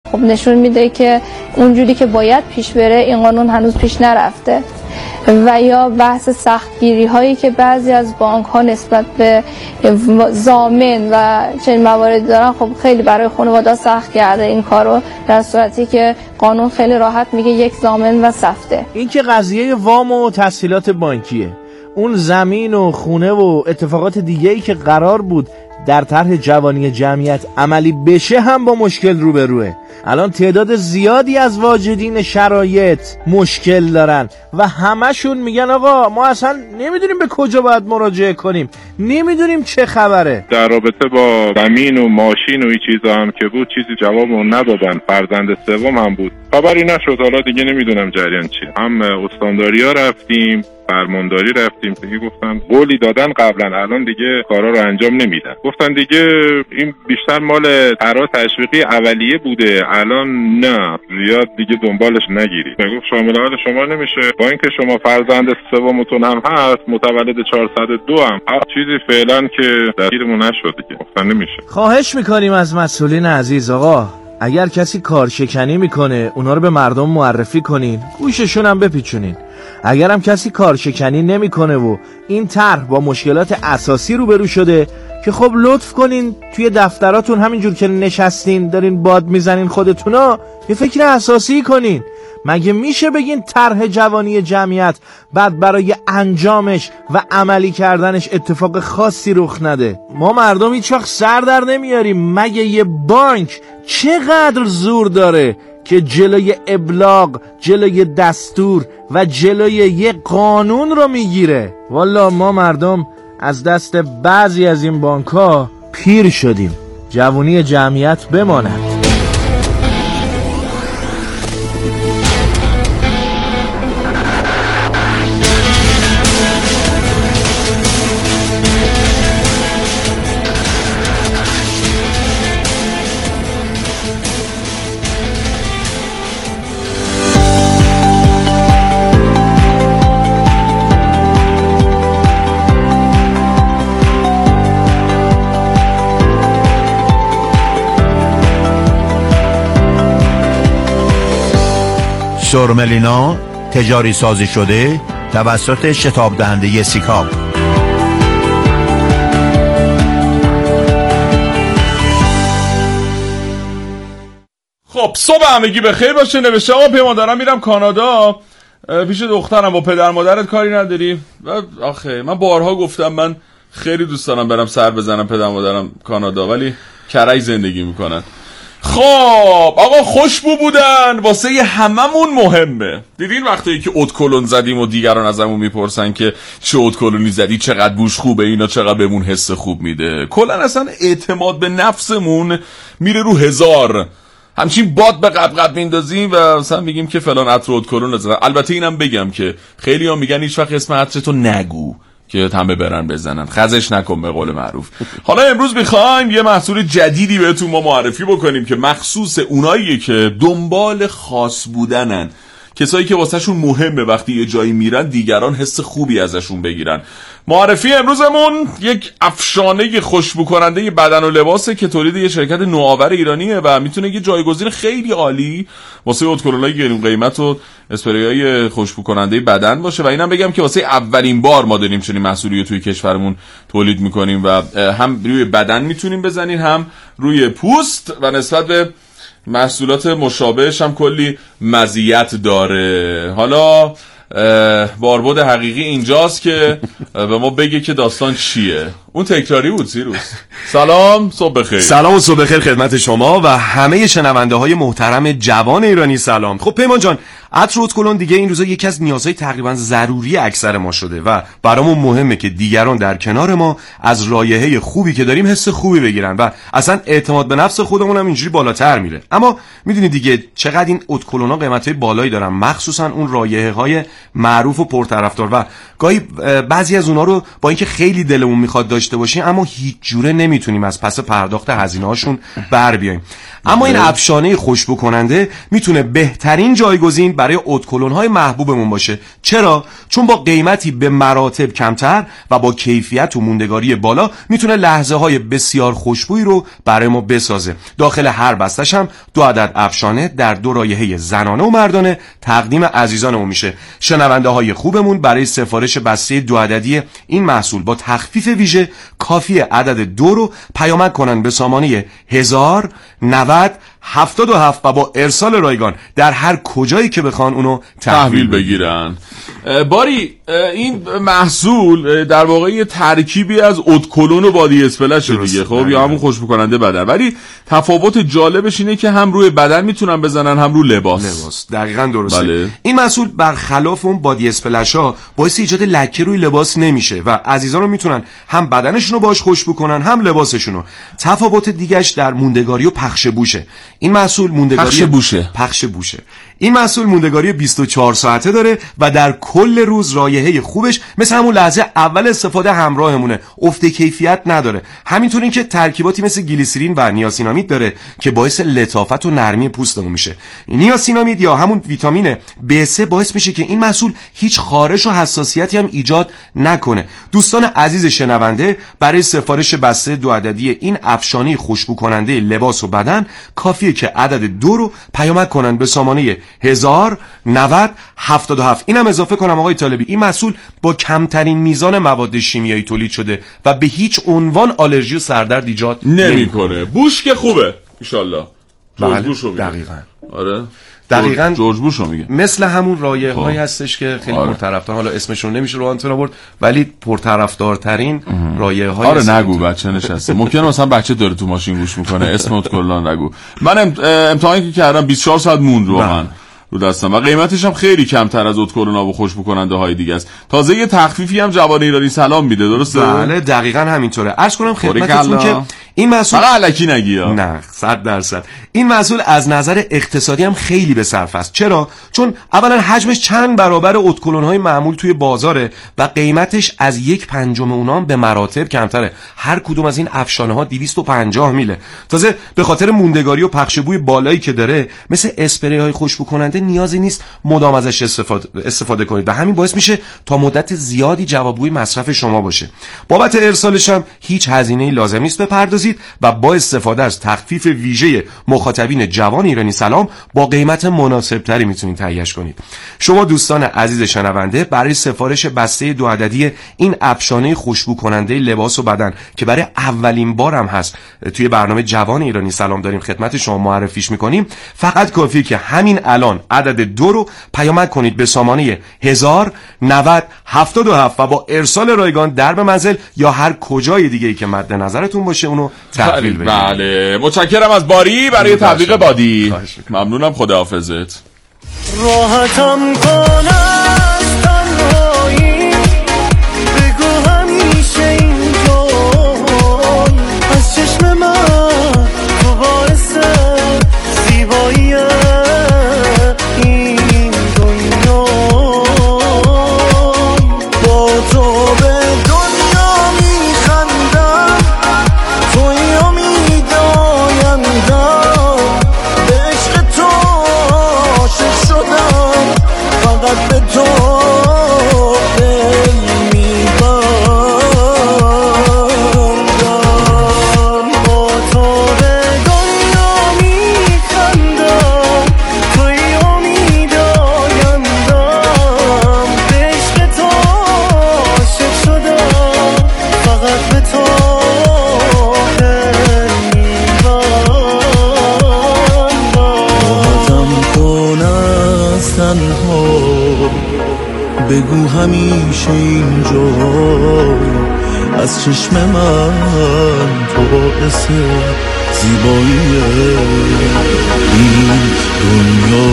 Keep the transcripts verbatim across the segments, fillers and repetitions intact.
خب نشون میده که اونجوری که باید پیش بره این قانون هنوز پیش نرفته. و یا بحث سختگیری هایی که بعضی از بانک ها نسبت به ضامن و چنین مواردی دارن، خب خیلی برای خانواده سخت کرده این کارو، در صورتی که قانون خیلی راحت میگه یک ضامن و سفته. این که قضیه وام و تسهیلات بانکیه، اون زمین و خونه و اتفاقات دیگه‌ای که قرار بود در طرح جوانی جمعیت عملی بشه هم با مشکل روبروه. الان تعداد زیادی از واجدین شرایط مشکل دارن و همشون میگن آقا ما اصلا نمیدونیم به کجا باید مراجعه کنیم، نمیدونیم چه خبره. در رابطه با زمین و ماشین و این چیزا هم که بود چیزی جوابمون ندادن. فرزند سوم هم بود، خبری نشد. حالا دیگه نمیدونم جریان چیه. هم استانداریا رفتیم، فرمانداری رفتیم، دیگه گفتن قولی دادن قبلا، الان دیگه کارا رو انجام نمیدن. گفتن دیگه این بیشتر مال طرح تشویقی اولیه بوده، الان نه زیاد دیگه دنبالش نگیرید. میگفت شامل حال شما نمیشه، با اینکه شما فرزند سومتون هم هست، متولد چهارصد و دو هم هر چیزی فعلا که درگیرمون نشد دیگه. گفتن نمیشه. خواهش میکنیم از مسئولین عزیز آقا، اگر کسی کارشکنی میکنه اونا رو به مردم معرفی کنین، گوششون هم بپیچونین. اگر هم کسی کارشکنی نمیکنه و این طرح با مشکلات اساسی روبرو شده که خب لطف کنین توی دفتراتون همینجور که نشستین دارین باد میزنین خودتونا یه فکر اساسی کنین. مگه میشه بگین طرح جوانی جمعیت بعد برای انجامش و عملی کردنش اتفاق خاصی رخ نده؟ ما مردم هیچ وقت سر در نمیاریم. مگه یه بانک چقدر زور داره که جلوی ابلاغ، جلوی دستور و جلوی یه قانون رو میگیره؟ والا ما مردم از دست بعضی از این بانک ها پیر شدیم. جوانی جمعیت بماند. سورملینا تجاری سازی شده توسط شتاب دهنده سیکاپ. خب صبح همگی بخیر باشه. نوشته آقا پیمان دارم میرم کانادا پیش دخترم، با پدر مادرت کاری نداری؟ آخه من بارها گفتم من خیلی دوست دارم برم سر بزنم پدر مادرم کانادا، ولی کرج زندگی میکنن. خب آقا خوشبو بودن واسه هممون مهمه. دیدین وقتی که ادکلون زدیم و دیگران ازمون میپرسن که چه ادکلونی زدی، چقدر بوش خوبه، اینا چقدر بهمون حس خوب میده. کلا اصلا اعتماد به نفسمون میره رو هزار. همچین باد به قبقب میندازیم و مثلا میگیم که فلان عطر ادکلون زدن. البته اینم بگم که خیلی ها میگن هیچ وقت اسم عطرتو نگو که همه برن بزنن، خزش نکن به قول معروف. حالا امروز میخوایم یه محصول جدیدی بهتون ما معرفی بکنیم که مخصوص اوناییه که دنبال خاص بودنن، کسایی که واسه شون مهمه وقتی یه جایی میرن دیگران حس خوبی ازشون بگیرن. معرفی امروزمون یک افشانه خوشبو کننده بدن و لباسه که تولید یه شرکت نوآور ایرانیه و میتونه یه جایگزین خیلی عالی واسه ادکلونای گرون قیمت و اسپریای خوشبو کننده بدن باشه. و اینم بگم که واسه اولین بار ما داریم چنین محصولی رو توی کشورمون تولید میکنیم و هم روی بدن میتونیم بزنین هم روی پوست و نسبت به محصولات مشابهش هم کلی مزیت داره. حالا باربود حقیقی اینجاست که به ما بگه که داستان چیه. اون تکراری بود سیروس. سلام صبح بخیر. سلام و صبح بخیر خدمت شما و همه شنونده های محترم جوان ایرانی. سلام. خب پیمان جان، عطر ادکلون دیگه این روزا یکی از نیازهای تقریبا ضروری اکثر ما شده و برامون مهمه که دیگران در کنار ما از رایحه خوبی که داریم حس خوبی بگیرن و اصلا اعتماد به نفس خودمون هم اینجوری بالاتر میره. اما میدونید دیگه چقدر این ادکلونا قیمتای بالایی دارن، مخصوصا اون رایحه های معروف و پرطرفدار و گاهی بعضی از اونها رو با اینکه خیلی دلمون میخواد داشته باشیم اما هیچ جوره نمیتونیم از پس پرداخت هزینه‌هاشون بر بیایم. اما این افشانه خوشبو کننده میتونه بهترین جایگزین برای ادکلون‌های محبوبمون باشه. چرا؟ چون با قیمتی به مراتب کمتر و با کیفیت و موندگاری بالا میتونه لحظه‌های بسیار خوشبویی رو برای ما بسازه. داخل هر بستش هم دو عدد افشانه در دو رایحه زنانه و مردانه تقدیم عزیزانمون میشه. شنونده های خوبمون برای سفارش بسته دو عددی این محصول با تخفیف ویژه کافی عدد دو رو پیامک کنن به سامانه هزار نود هفتاد و هفت و با ارسال رایگان در هر کجایی که بخوان اونو تحویل بگیرن. باری این محصول در واقع یه ترکیبی از ادکلون و بادی اسپلش دیگه، خب یا همون خوشبو کننده بدن، ولی تفاوت جالبش اینه که هم روی بدن میتونن بزنن هم روی لباس. لباس دقیقاً درسته. بله. این محصول برخلاف اون بادی اسپلش ها باعث ایجاد لکه روی لباس نمیشه و عزیزان رو میتونن هم بدنشون رو باهاش خوشبو کنن هم لباسشون رو. تفاوت دیگه‌اش در موندگاری و پخش بوشه. این محصول موندگاری پخش بوشه پخش بوشه این محصول موندگاری بیست و چهار ساعته داره و در کل روز رایحه خوبش مثل همون لحظه اول استفاده همراهمونه، افت کیفیت نداره. همینطور این که ترکیباتی مثل گلیسرین و نیاسینامید داره که باعث لطافت و نرمی پوستمون میشه. نیاسینامید یا همون ویتامین بی سه باعث میشه که این محصول هیچ خارش و حساسیتی هم ایجاد نکنه. دوستان عزیز شنونده برای سفارش بسته دو عددی این افشانه خوشبو کننده لباس و بدن کافیه که عدد دو رو پیامک کنن به سامانه هزار نود هفتاد و هفت. اینم اضافه کنم آقای طالبی این محصول با کمترین میزان مواد شیمیایی تولید شده و به هیچ عنوان آلرژی و سردرد ایجاد نمیکنه. بوش که خوبه ان شاء الله. بله دقیقاً. آره دقیقاً جورج بوش رو میگه. مثل همون رایحه هایی هستش که خیلی آره. پرطرفدار، حالا اسمشون نمیشه رو آنتن آورد، ولی پرطرفدارترین رایحه های آره نگو بچه نشسته ممکنه مثلا بچه داره تو ماشین گوش میکنه اسمت کلا نگو. من امتحانی که کردم بیست و چهار ساعت موند رو من رو دستم و قیمتش هم خیلی کمتر از ادکلونا و خوشبو کننده های دیگه است. تازه یه تخفیفی هم جوان ایرانی سلام میده، درسته؟ بله دقیقاً همینطوره. عرض کنم خدمتتون که این محصول فقط الکی نگی ها. نه صد درصد این محصول از نظر اقتصادی هم خیلی به صرف است. چرا؟ چون اولا حجمش چند برابر ادکلون‌های معمول توی بازاره و قیمتش از یک پنجم اونام به مراتب کمتره. هر کدوم از این افشانه‌ها دویست و پنجاه میله. تازه به خاطر موندگاری و پخش بوی بالایی که داره مثل اسپری های خوشبو کننده نیازی نیست مدام ازش استفاده استفاده کنید و همین باعث میشه تا مدت زیادی جوابگوی مصرف شما باشه. بابت ارسالش هم هیچ هزینه‌ای لازم نیست بپردازید و با استفاده از تخفیف ویژه مخاطبین جوان ایرانی سلام با قیمت مناسب تری میتونید تهیه‌اش کنید. شما دوستان عزیز شنونده برای سفارش بسته دو عددی این افشانه خوشبو کننده لباس و بدن که برای اولین بار هم هست توی برنامه جوان ایرانی سلام داریم خدمت شما معرفیش میکنیم، فقط کافیه که همین الان عدد دو رو پیامک کنید به سامانه هزار نود هفتاد و هفت و با ارسال رایگان درب منزل یا هر کجای دیگه‌ای که مد نظرتون باشه اونو تحویل بدید. بله متشکرم از باری برای تبلیغ بادی. ممنونم، خداحافظت. راحتم کن از تنهایی بگو همیشه اینجا از چشم من تو باعث زیبایی این دنیا با تو به دنیا میخندم توی امیدایم دم به عشق تو عاشق شدم فقط به تو دل میبندم با تو به دنیا میخندم توی امیدایم دم به عشق تو عاشق شدم فقط به تو دل میبندم. راحتم کن از تنها بگو همیشه اینجا از چشم من تو باعث زیبایی این دنیا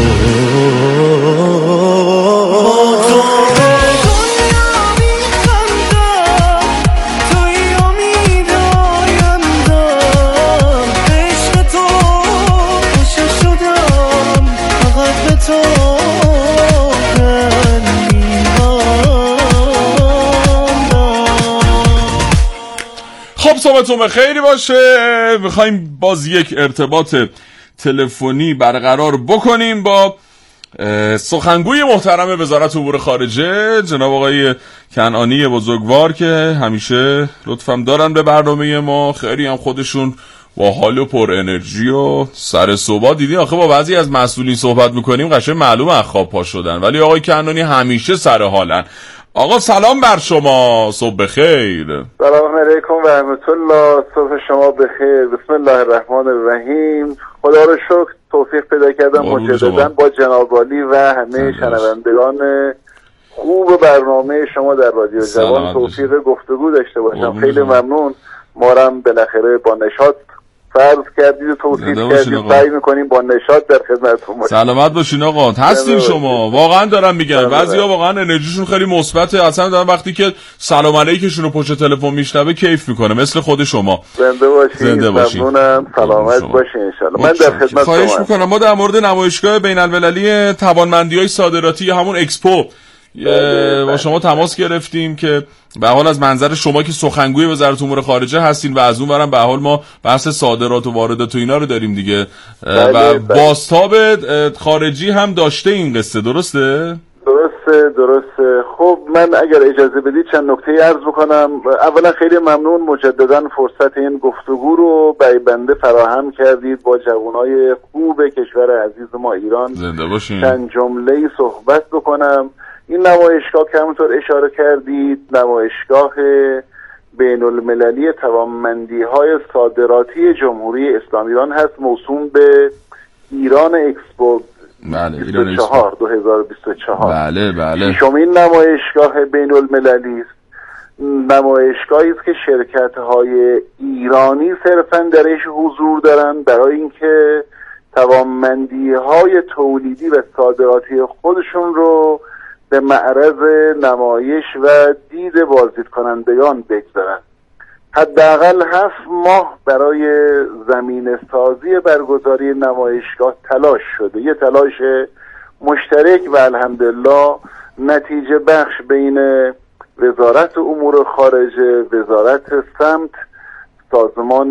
با تو به دنیا میخندم توی امیدایم دم به عشق تو عاشق شدم فقط به تو دل میبندم. خب صحبتون خیلی باشه. میخوایم باز یک ارتباط تلفنی برقرار بکنیم با سخنگوی محترم وزارت امور خارجه جناب آقای کنعانی بزرگوار که همیشه لطفم دارن به برنامه ما، خیلی هم خودشون با حال و پر انرژی و سر صبح. دیدین آخه با بعضی از مسئولین صحبت میکنیم قشنگ معلومه از خواب پا شدن، ولی آقای کنعانی همیشه سر حالن. آقا سلام بر شما، صبح بخیر. سلام علیکم و رحمت الله، صبح شما بخیر. بسم الله الرحمن الرحیم. خدا رو شکر توفیق پیدا کردم مجددا با جناب عالی و همه شنوندگان خوب برنامه شما در رادیو جوان توفیق گفتگو داشته باشم. خیلی ممنون. ما رو بالاخره با نشاط فرض کردید و توصیف کردید، سعی میکنیم با نشاط در خدمتتون باشیم. سلامت باشین آقا، هستین شما. واقعا دارم میگم بعضیا واقعا انرژیشون خیلی مثبته، اصلا دارن وقتی که سلام علیکشون رو پشت تلفن میشنوه کیف میکنه، مثل خود شما. زنده باشین. زنده باشین. ممنونم. سلامت باشین ان شاء الله. من در خدمت شما. خواهش میکنم. ما در مورد نمایشگاه بین المللی توانمندی‌های صادراتی همون اکسپو با شما تماس گرفتیم که به حال از منظر شما که سخنگوی وزارت امور خارجه هستین و از اون برم به حال ما بحث صادرات و واردات و اینا رو داریم دیگه و بازتاب خارجی هم داشته این قصه، درسته؟ درسته درسته. خب من اگر اجازه بدید چند نکته عرض بکنم. اولا خیلی ممنون مجددا فرصت این گفتگو رو برای بنده فراهم کردید با جوانای خوب کشور عزیز ما ایران. زنده باشین. چند جمله صحبت بکنم. این نمایشگاه که همونطور اشاره کردید نمایشگاه بین المللی توانمندی های صادراتی جمهوری اسلامی ایران هست، موسوم به ایران اکسپو بیست و چهار دو هزار و بیست و چهار. بله بله. ششمین نمایشگاه بین المللی است. نمایشگاهی است که شرکت های ایرانی صرفا درش حضور دارن برای اینکه توانمندی های تولیدی و صادراتی خودشون رو به معرض نمایش و دید بازدید کنندگان بگذارن. حداقل هفت ماه برای زمینه سازی برگزاری نمایشگاه تلاش شده، یه تلاش مشترک و الحمدلله نتیجه بخش بین وزارت امور خارجه، وزارت سمت، سازمان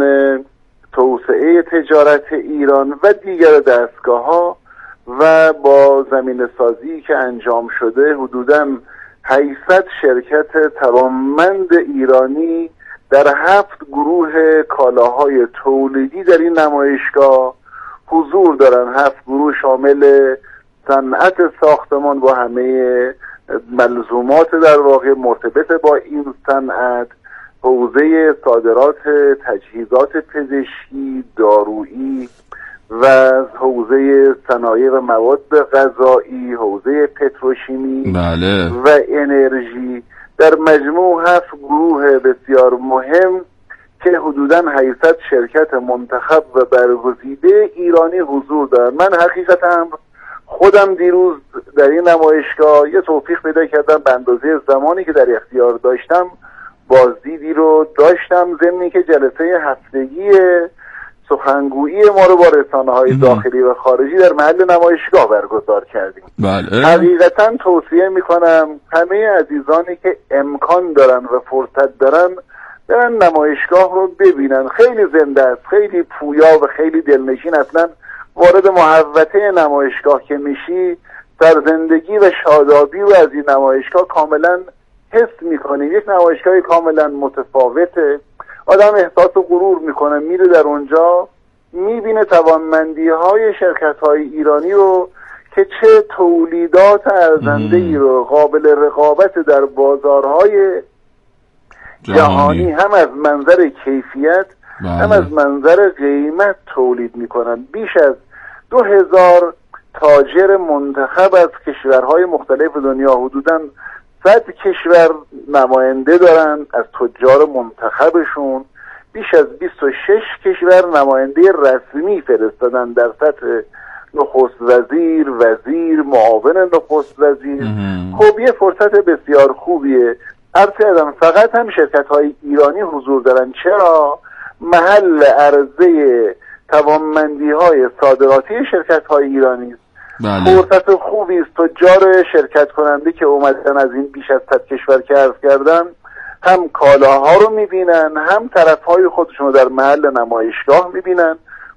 توسعه تجارت ایران و دیگر دستگاه ها و با زمینه سازی که انجام شده حدوداً هشتصد شرکت توانمند ایرانی در هفت گروه کالاهای تولیدی در این نمایشگاه حضور دارن. هفت گروه شامل صنعت ساختمان با همه ملزومات در واقع مرتبط با این صنعت، حوزه صادرات تجهیزات پزشکی، دارویی و حوزه صنایع و مواد غذایی، حوزه پتروشیمی بله. و انرژی. در مجموع هفت گروه بسیار مهم که حدوداً هشتصد شرکت منتخب و برگزیده ایرانی حضور دارند. من حقیقتا خودم دیروز در این نمایشگاه یه توفیق پیدا کردم، به اندازه زمانی که در اختیار داشتم بازدیدی رو داشتم، ضمن که جلسه هفتگی سخنگویی ما رو با رسانه‌های داخلی و خارجی در محل نمایشگاه برگزار کردیم. بله. حقیقتا توصیه میکنم همه عزیزانی که امکان دارن و فرصت دارن برن نمایشگاه رو ببینن. خیلی زنده است، خیلی پویا و خیلی دلنشین. اصلا وارد محوطه نمایشگاه که میشی سرزندگی و شادابی رو از این نمایشگاه کاملا حس میکنی. یک نمایشگاه کاملا متفاوته، آدم احساس غرور میکنه، میره در اونجا میبینه توانمندی های شرکت های ایرانی رو که چه تولیدات ارزنده ای رو قابل رقابت در بازارهای جهانی, جهانی هم از منظر کیفیت بله. هم از منظر قیمت تولید میکنن. بیش از دو هزار تاجر منتخب از کشورهای مختلف دنیا، حدوداً صد کشور نماینده دارن از تجار منتخبشون. بیش از بیست و شش کشور نماینده رسمی فرستادن در سطح نخست وزیر، وزیر، معاون نخست وزیر. خب یه فرصت بسیار خوبیه. عرض کردم فقط هم شرکت های ایرانی حضور دارن. چرا؟ محل عرضه توانمندی های صادراتی شرکت های ایرانی است. بله. فرصت خوبی است. تجار شرکت کننده که اومدن از این بیش از صد کشور که عرض کردن هم کالاها رو میبینن، هم طرفهای خودشون رو در محل نمایشگاه میبینن.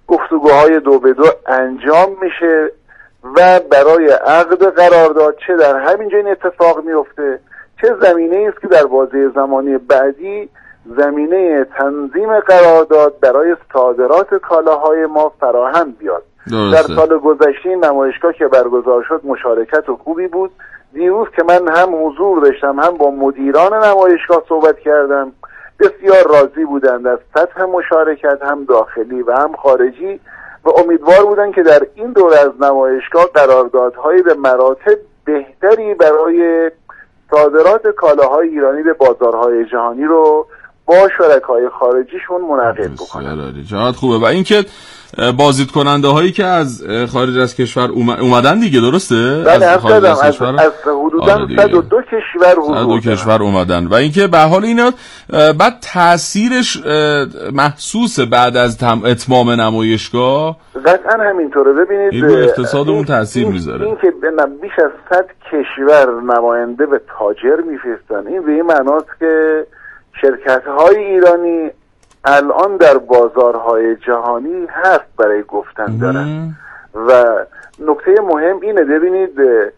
گفتگوهای دو به دو انجام میشه و برای عقد قرارداد چه در همین جا این اتفاق میفته، چه زمینه است که در بازه زمانی بعدی زمینه تنظیم قرارداد برای صادرات کالاهای ما فراهم بیاد. درسته. در سال گذشته نمایشگاه که برگزار شد مشارکت و خوبی بود. دیروز که من هم حضور داشتم هم با مدیران نمایشگاه صحبت کردم، بسیار راضی بودند از سطح مشارکت، هم داخلی و هم خارجی، و امیدوار بودند که در این دوره از نمایشگاه قراردادهای به مراتب بهتری برای صادرات کالاهای ایرانی به بازارهای جهانی رو با شرکای خارجیشون منعقد بکنن. چقدر خوبه. و اینکه بازدید کننده هایی که از خارج از کشور اومدن دیگه، درسته؟ بله، از خارج از کشور از, از حدوداً صد و دو کشور حضور صد و دو کشور اومدن. و اینکه به حال اینا بعد تاثیرش محسوس بعد از اتمام نمایشگاه قطعا همینطوره. ببینید این به اقتصادمون تاثیر میذاره. این که بیش از صد کشور نماینده و تاجر میفرستن، این به این معناست که شرکت‌های ایرانی الان در بازارهای جهانی هست برای گفتن دارن. و نکته مهم اینه، ببینید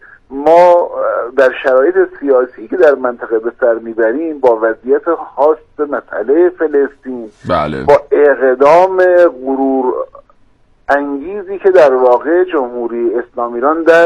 ما در شرایط سیاسی که در منطقه به سر میبریم، با وضعیت خاص مسئله فلسطین، بله. با اقدام غرور انگیزی که در واقع جمهوری اسلامی ایران در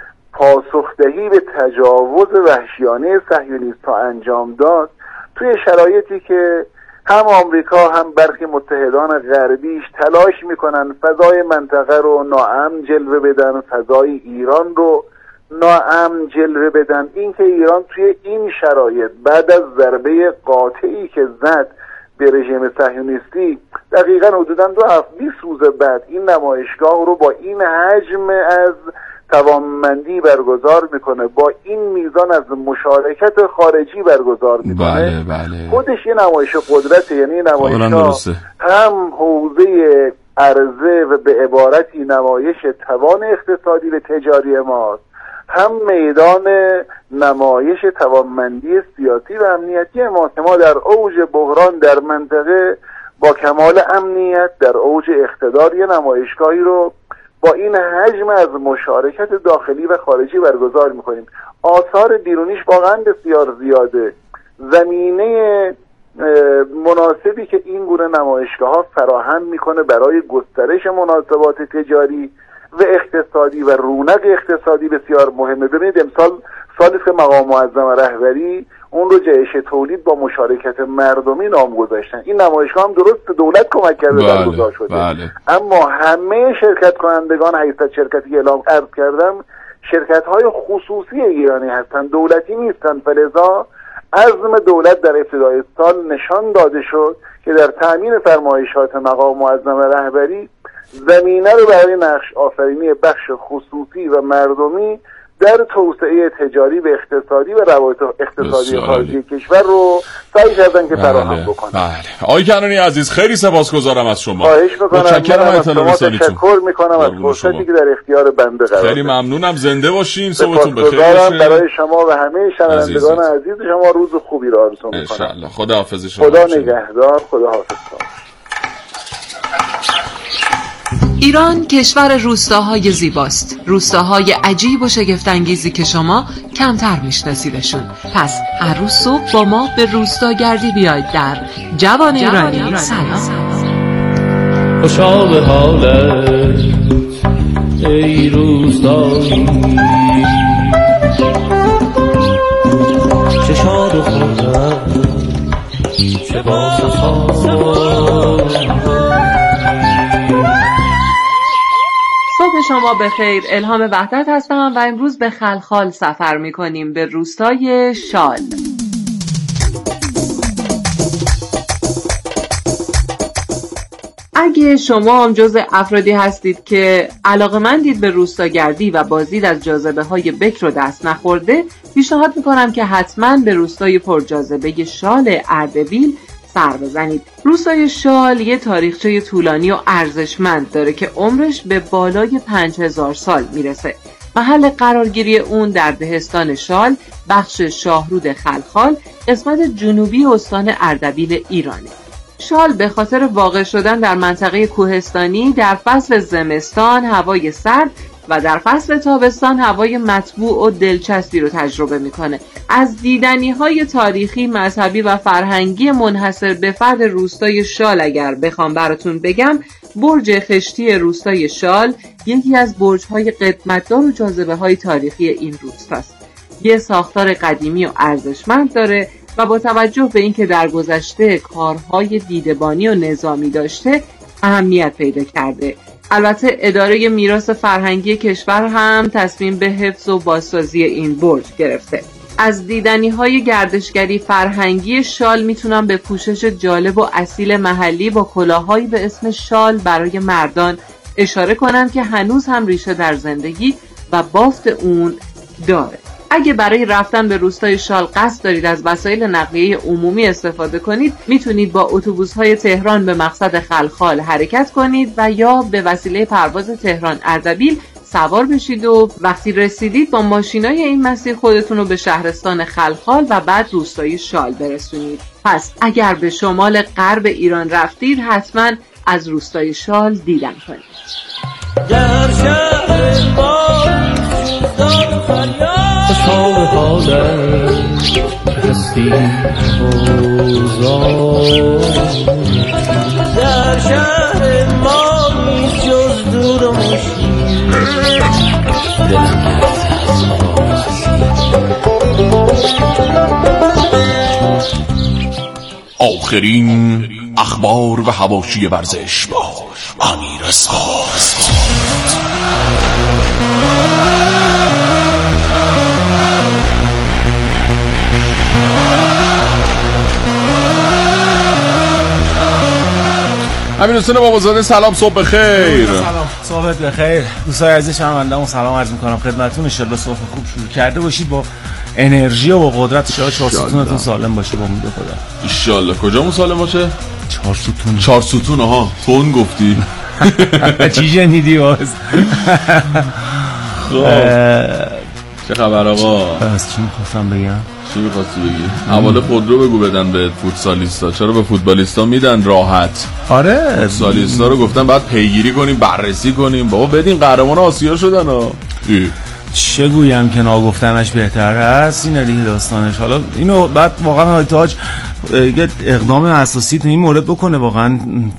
پاسخدهی به تجاوز وحشیانه صهیونیست‌ها انجام داد، توی شرایطی که هم آمریکا هم برخی متحدان غربیش تلاش میکنن فضای منطقه رو ناامن جلوه بدن، فضای ایران رو ناامن جلوه بدن، اینکه ایران توی این شرایط بعد از ضربه قاطعی که زد به رژیم صهیونیستی دقیقاً حدوداً دو هفته بیست روز بعد این نمایشگاه رو با این حجم از توانمندی برگزار میکنه، با این میزان از مشارکت خارجی برگزار میکنه. بله بله. خودش یه نمایش قدرته. یعنی نمایشگاه هم حوزه عرضه و به عبارتی نمایش توان اقتصادی و تجاری ماست، هم میدان نمایش توانمندی سیاسی و امنیتی ما که ما در اوج بحران در منطقه با کمال امنیت در اوج اقتدار یه نمایشگاهی رو با این حجم از مشارکت داخلی و خارجی برگزار میکنیم. آثار بیرونیش واقعا بسیار زیاده. زمینه مناسبی که این گونه نمایشگاه ها فراهم میکنه برای گسترش مناسبات تجاری و اقتصادی و رونق اقتصادی بسیار مهمه. ببینید امسال سالی که مقام معظم رهبری اون رو جهش تولید با مشارکت مردمی نام گذاشتن. این نمایشگاه هم درست دولت کمک کرده برگزار شده، بله. اما همه شرکت کنندگان هشتصد شرکتی که اعلام عرض کردم شرکت های خصوصی ایرانی هستند، دولتی نیستند. فلذا عزم دولت در ابتدای سال نشان داده شد که در تأمین فرمایشات مقام معظم رهبری زمینه رو برای نقش آفرینی بخش خصوصی و مردمی در توسعه تجاری و اقتصادی و روابط اقتصادی خارجی کشور رو سعی کردن که فراهم بکنن. بله. آقای کنانی عزیز خیلی سپاسگزارم از شما. خواهش می‌کنم. متشکرم از شما، تشکر می‌کنم از فرصتی که در اختیار بنده قرار خیلی ممنونم. زنده باشین. صبحتون بخیر باشه. برای شما و همه شنوندگان عزیز شما روز خوبی رو آرزو می‌کنم. ان شاءالله. خداحافظ شما. خدا نگهدار. خداحافظ. ایران کشور روستاهای زیباست، روستاهای عجیب و شگفت‌انگیزی که شما کمتر میشناسیدشون. پس هر روز صبح با ما به روستاگردی بیاید در جوان ایرانی. سلام. خوشا به حالت ای روستایی، چه شاد و خورم چه باز صبح شما بخیر. الهام وحدت هستم و امروز به خلخال سفر میکنیم، به روستای شال. اگه شما هم جز افرادی هستید که علاقه‌مندید به روستاگردی و بازدید از جاذبه های بکر و دست نخورده، پیشنهاد میکنم که حتما به روستای پرجاذبه شال اردبیل سر بزنید. روستای شال یه تاریخچه طولانی و ارزشمند داره که عمرش به بالای پنج هزار سال میرسه. محل قرارگیری اون در دهستان شال، بخش شاهرود خلخال، قسمت جنوبی استان اردبیل ایرانه. شال به خاطر واقع شدن در منطقه کوهستانی در فصل زمستان هوای سرد و در فصل تابستان هوای مطبوع و دلچسبی رو تجربه میکنه. از دیدنی‌های تاریخی، مذهبی و فرهنگی منحصر به فرد روستای شال اگر بخوام براتون بگم، برج خشتی روستای شال یکی از برج‌های قدمت‌دار و جاذبه‌های تاریخی این روستاست. یه ساختار قدیمی و ارزشمند داره و با توجه به اینکه در گذشته کارهای دیدبانی و نظامی داشته اهمیت پیدا کرده. البته اداره میراث فرهنگی کشور هم تصمیم به حفظ و بازسازی این برج گرفته. از دیدنی‌های گردشگری فرهنگی شال میتونم به پوشش جالب و اصیل محلی با کلاهایی به اسم شال برای مردان اشاره کنم که هنوز هم ریشه در زندگی و بافت اون داره. اگه برای رفتن به روستای شال قصد دارید از وسایل نقلیه عمومی استفاده کنید، میتونید با اتوبوس‌های تهران به مقصد خلخال حرکت کنید و یا به وسیله پرواز تهران اردبیل سوار بشید و وقتی رسیدید با ماشینای این مسیر خودتون رو به شهرستان خلخال و بعد روستای شال برسونید. پس اگر به شمال غرب ایران رفتید حتما از روستای شال دیدن کنید. در شهر ما جوزدان فریاد خوشحال حالم هستی بوزان در شهر ما نیست جز دور و مشکین دلم آخرین اخبار و حواشی ورزش با امیر اسقاط. امیر حسین بابازاده سلام، صبح بخیر. سلام، صبحت بخیر. دوستای عزیز شنونده‌مون سلام عرض می‌کنم خدمتتون. ان شاءالله صبح خوب شروع کرده باشید با انرژی و با قدرت. شما چهار ستونتون سالم باشه با امید خدا. ان شاءالله. کجامون سالم باشه؟ چهار ستون. چهار ستون. آها تون گفتی. چی جنیدی باز؟ خب چه خبر آقا؟ از چی می‌خواستم بگم؟ چی می‌خواستی بگی؟ حواله خودرو بگو بدن به فوتسالیستا. چرا به فوتبالیستا میدن راحت؟ آره فوتسالیستا رو گفتن بعد پیگیری کنیم، بررسی کنیم. بابا بدین قهرمان آسیا شدن ها. چه گویم که ناگفتنش بهتر هست. این دیگه داستانش. حالا اینو بعد واقعا تاج یه اقدام اساسی تو این مورد بکنه، واقعا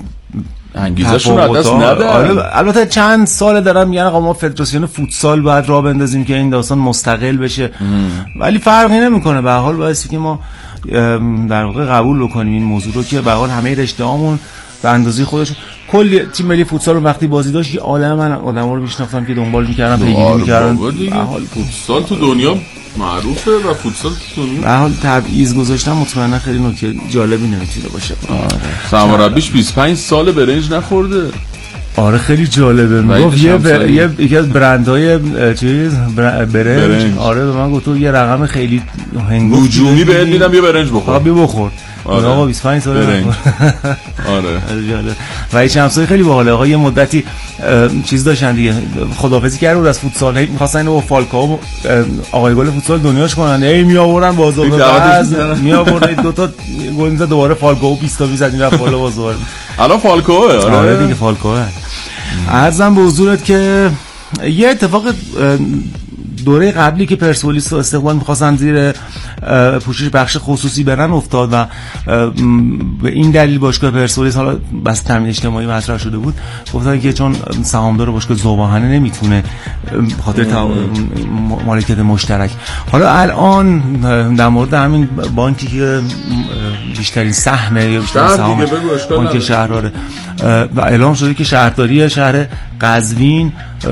انگیزشون رو دست نده. آره البته چند سال دارن میگن آقا ما فدراسیون فوتسال باید راه بندازیم که این داستان مستقل بشه، ولی فرقی نمیکنه. به هر حال باعثی که ما در واقع قبول بکنیم این موضوع رو که به هر حال همه رشته‌هامون به اندازه خودشون. کلی تیم ملی فوتسال رو وقتی بازی داشت یه عالمه من آدما رو میشناختم که دنبال می‌کردن، پیگیری می‌کردن. به حال فوتسال تو دنیا معروفه و فوتسال تو دنیا به حال تبعیض گذاشتن مطمئنا خیلی نکته جالبی نمیتونه باشه. آره سرمربیش بیست و پنج سال برنج نخورده. آره خیلی جالبه. میگفت یه ب... یه یکی از برندهای چیز بر... برنج. برنج آره به من گفت تو یه رقم خیلی هنگفت هجومی بهت میدم یه برنج بخور. آقا بخور. آره آقا بیست و پنج سال برنج. آره جالب. و هیچ همسایه خیلی باحاله. آقا یه مدتی چیز داشتن دیگه، خداحافظی کرده بود از فوتسال. هی می‌خواستن اینو با فالکاو آقای گل فوتسال دنیاش کنن. ای میآورن بازار باز میآورن دو تا گل میزد دوباره فالکاو بیست تا میزد این رفت بالا بازار. الان فالکاوه. آره آره دیگه فالکاوه. عرضم به حضورت که یه اتفاق دوره قبلی که پرسپولیس و استقلال می‌خواستن زیر پوشش بخش خصوصی برن افتاد و به این دلیل باشگاه پرسپولیس حالا بس تامین اجتماعی مطرح شده بود، گفتن که چون سهامدار باشگاه ذوباهنه نمیتونه خاطر مالکیت مشترک. حالا الان در مورد همین بانکی که بیشترین سهمه یا بیشترین سهام بانک شهرداره و اعلام شده که شهرداری شهر قزوین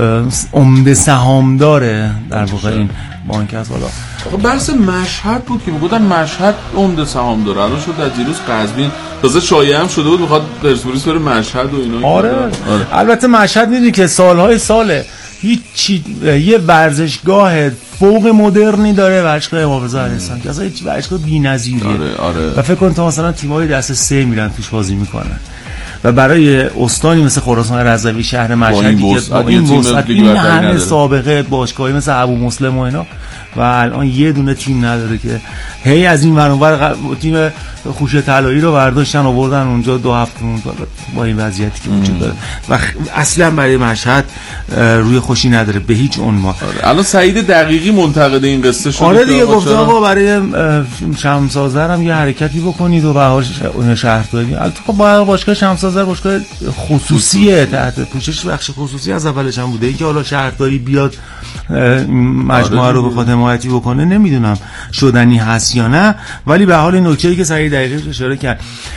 عمده سهامداره در واقع این بانک است. حالا خب بحث مشهد بود که میگفتن مشهد عمده سهامدار، الان شد از دیروز قزوین. تازه شایعه هم شده بود میخواد پرسپولیس بره مشهد و اینا. آره. آره البته مشهد میدونی که سالهای ساله هیچ چی... یه ورزشگاه فوق مدرنی داره، ورزشگاه امام رضا علیه السلام که اصلا هیچ ورزشگاه بی‌نظیریه. آره آره. و فکر کن تا مثلا تیم‌های دسته سه میرن توش بازی میکنن و برای استانی مثل خراسان رضوی شهر مشهدی که با این وسعت این همه سابقه باشگاهی مثل ابو مسلم و اینا و الان یه دونه تیم نداره که هی از این ور اونور تیم خوشه طلایی رو برداشتن آوردن اونجا دو هفته اون با این وضعیتی که وجود داره و اصلا برای مشهد روی خوشی نداره به هیچ عنوان. الان سعید دقیقی منتقد این قصه شده. آره دیگه گفته آقا برای شمس‌آذر هم یه حرکتی بکنید و بهار شهرداری. البته خب با باشگاه شمس‌آذر باشگاه خصوصیه تحت پوشش بخش خصوصی از اولش هم بوده. اینکه حالا شهرداری بیاد مجموعه رو بخواد حمایتی بکنه نمیدونم شدنی هست یا نه، ولی به حال نکته‌ای که سعید دقیقی اشاره کرد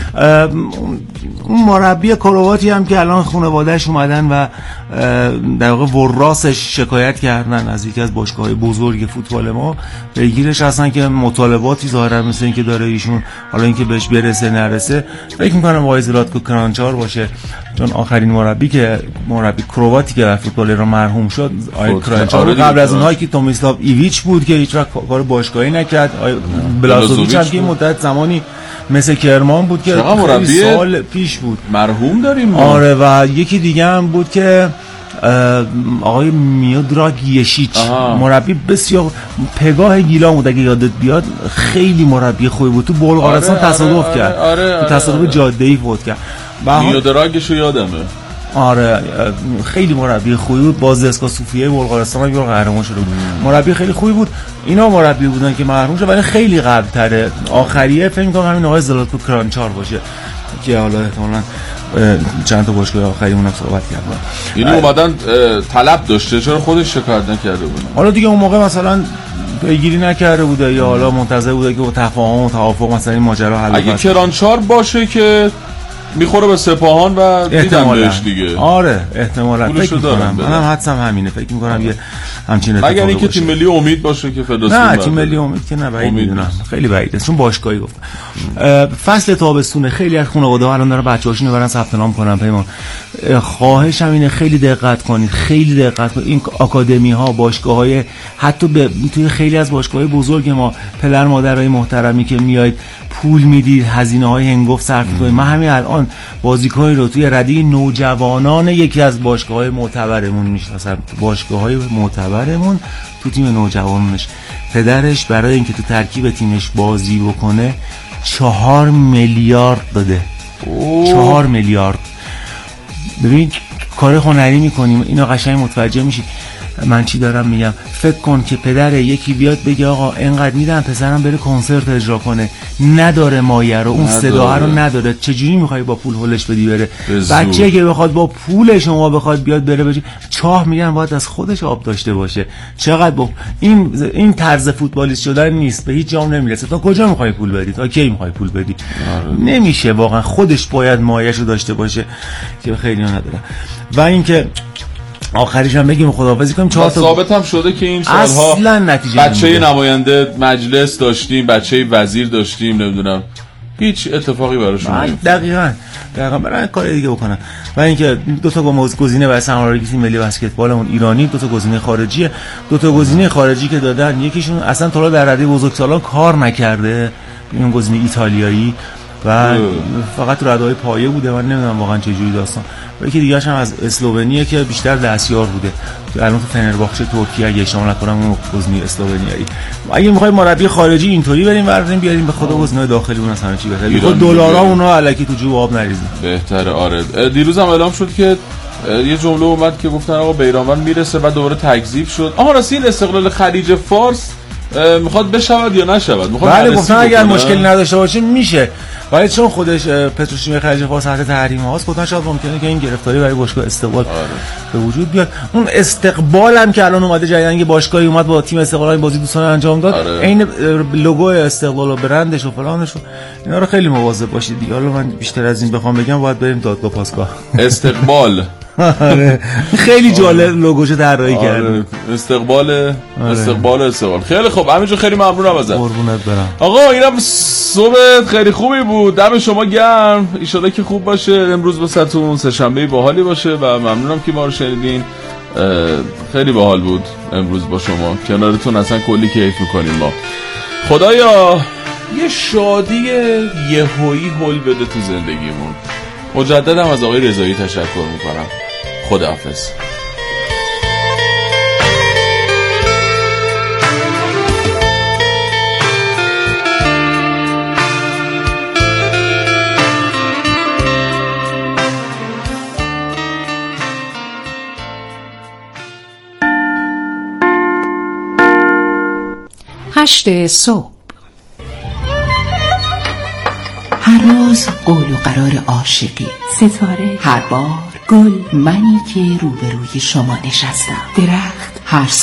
اون مربی کرواتی هم که الان خانواده‌اش اومدن و در واقع وراسش شکایت کردن از یکی از باشگاه‌های بزرگ فوتبال ما پیگیرش هستن که مطالباتی ظاهرا مثل این که داره ایشون، حالا اینکه بهش برسه نرسه فکر می‌کنم وای زلاتکو کرانچار باشه، چون آخرین مربی که مربی کرواتی که در فوتبال ایران مرحوم شد آقای کرانچار قبل از اونهایی که تومیسلاو ایویچ بود که هیچ وقت کار باشگاهی نکرد، بلازوویچ هم که مدت زمانی مثل کرمان بود که خیلی سال پیش بود مرحوم داریم ما. آره و یکی دیگه هم بود که آقای میودراگ یشیچ مربی بسیار پگاه گیلان بود اگه یادت بیاد، خیلی مربی خوبی بود، تو بلغارستان آره، تصادف آره، کرد آره، آره، آره، تصادف آره. جاده‌ای فوت کرد. میودراگشو یادمه. آره خیلی مربی خوبی بود، بازدهسگاه صوفیه بلغارستان هم یه قهرمان شده بود. مربی خیلی خوبی بود. اینا مربی بودن که محروم شد، ولی خیلی قبل‌تره. آخریه فکر می‌کنم همین آقای زلاتکو کرانچار باشه که حالا احتمالاً چند تا باشگاه آخری اونم صحبت کردن. یعنی اومدن طلب داشته، چرا خودش شکایت نکرده بود؟ حالا دیگه اون موقع مثلا پیگیری نکرده بوده یا حالا منتظر بوده که با تفاهم و توافق مثلا این ماجرا حل بشه. اگه کرانچار باشه که میخوره به سپاهان و دیدن بهش دیگه. آره احتمالاً فکر می‌کنم منم حدسم همینه، فکر می‌کنم یه همچین اتفاقی مگر اینکه تیم ملی امید باشه که فدراسیون نه تیم ملی امید که نه بعید میدونم، خیلی بعیده چون باشگاهی گفتم. فصل تابستونه خیلی از خانواده‌ها الان دارن بچه‌هاشون برن ثبت نام کنن. پیمان خواهشم اینه خیلی دقت کنید، خیلی دقت کنید. این آکادمی‌ها باشگاه‌های حتی به توی خیلی از باشگاه‌های بزرگ ما پدر مادرای محترمی که میاید پول میدید هزینه‌های هنگفت صرف می‌کنید. من همین الان بازیکنی رو توی رده نوجوانان یکی از باشگاه‌های معتبرمون میشناسم، باشگاه‌های معتبرمون تو تیم نوجوانانش پدرش برای اینکه تو ترکیب تیمش بازی بکنه چهار میلیارد داده. اوه. چهار میلیارد. ببین کار هنری میکنیم اینو قشنگ متوجه میشی من چی دارم میگم. فکر کن که پدر یکی بیاد بگه آقا اینقدر میدم پسرم بره کنسرت اجرا کنه، نداره مایه رو، اون صدا رو نداره، چجوری میخوای با پول هولش بدی بره؟ بچه‌ای که بخواد با پول شما بخواد بیاد بره بچه چاه میگن باید از خودش آب داشته باشه. چقدر با این این طرز فوتبالیست شدن نیست، به هیچ جام نمیرسه. تا کجا میخوای پول بدی؟ تا کی میخوای پول بدی؟ نمیشه واقعا، خودش باید مایه‌شو داشته باشه که خیلی نداره. و اینکه آخریش هم بگیم خداحافظی کنیم. چهار تا ثابت هم شده که این سالها اصلا نتیجه بچه نماینده مجلس داشتیم، بچه وزیر داشتیم، نمیدونم هیچ اتفاقی براشون نمیفته. دقیقاً دقیقاً برای کار دیگه بکنن. و اینکه دو تا گزینه واسه سرمربی تیم ملی بسکتبالمون ایرانی، دو تا گزینه خارجیه. دو تا گزینه خارجی که دادن یکیشون اصلا تا حالا در رده بزرگسالان کار نکرده، اون گزینه ایتالیایی و فقط تو رده‌های پایه بوده. من نمیدونم واقعا چه جوری داستان. و یکی دیگه هم از اسلوونیه که بیشتر دستیار بوده، الان تو فنرباخچه ترکیه اگه اشتباه نکنم اون گزینه اسلوونیایی. اگه می‌خوایم مربی خارجی اینطوری بریم برداریم بیاریم به خدا گزینه‌های داخلی اون اصلا چی بهتره. خود دلارا اونا الکی تو جوب آب نریزیم بهتره. آره دیروز هم اعلام شد که یه جمله اومد که گفتن آقا بیرانوند میرسه، بعد دوباره تکذیب شد. آها راستی این استقلال خلیج فارس میخواد بشود یا نشود؟ میخواد بله گفتن اگر مشکلی نداشته باشه میشه، ولی چون خودش پتروشیمی خلیج فارس تحت تحریم هاست گفتن شاید ممکنه که این گرفتاری برای باشگاه استقلال آره. به وجود بیاد. اون استقبال هم که الان اومده جدیدن که باشگاهی اومد با تیم استقلال بازی دوستانه انجام داد، آره. این لوگو استقلال و برندش و فلانش و اینا رو خیلی مواظب باشید دیگه. حالا من بیشتر از این بخوام بگم باید بریم دادگاه پاسگاه. استقبال آره خیلی جالب لوگوشو طراحی کرده. استقبال استقبال استقبال خیلی خوب. همینجا خیلی ممنونم ازت. قربونت برم. آقا اینم صبح خیلی خوبی بود، دم شما گرم، ان شاءالله که خوب باشه. امروز واسهتون سه شنبه باحالی باشه و ممنونم که ما رو شنیدین. خیلی باحال بود امروز با شما کنارتون، اصلا کلی کیف میکنیم ما. خدایا یه شادی یهویی هول بده تو زندگیمون. مجددم از آقای رضایی تشکر میکنم. خداحافظ. هشت صبح. هر روز قول و قرار عاشقی، ستاره، هر بار گل، منی که روبروی شما نشستم، درخت، هر